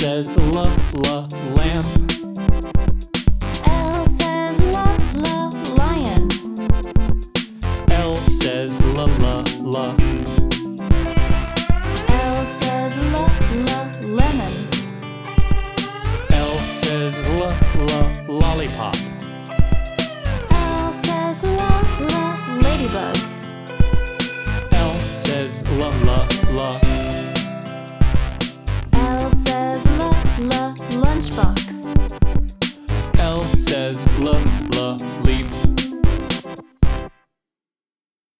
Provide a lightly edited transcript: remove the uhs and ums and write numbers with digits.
says lamp. L says lion. L says la. L says lemon. L says lollipop. L says ladybug. L says la. L says lunchbox.